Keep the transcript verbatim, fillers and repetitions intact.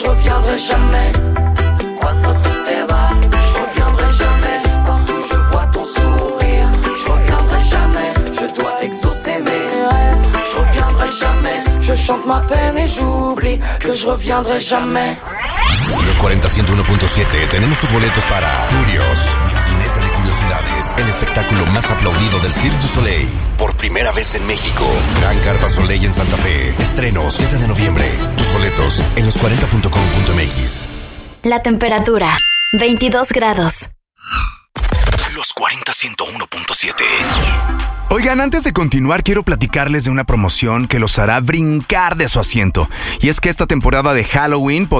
Je reviendrai jamais. Cuando tú te vas, je reviendrai jamais. Partout je vois ton sourire. Je reviendrai jamais. Je dois exaucer mes rêves. Je reviendrai jamais. Je chante ma peine et j'oublie que je reviendrai jamais. Los cuarenta, ciento uno punto siete tenemos tus boletos para Curios, Guineta de Curiosidades, el espectáculo más aplaudido del Cirque du Soleil. Por primera vez en México, Gran Carpa Soleil en Santa Fe. Estreno siete de noviembre. Tus boletos en los cuarenta punto com punto m x. La temperatura, veintidós grados. Los cuarenta, ciento uno punto siete. Oigan, antes de continuar, quiero platicarles de una promoción que los hará brincar de su asiento. Y es que esta temporada de Halloween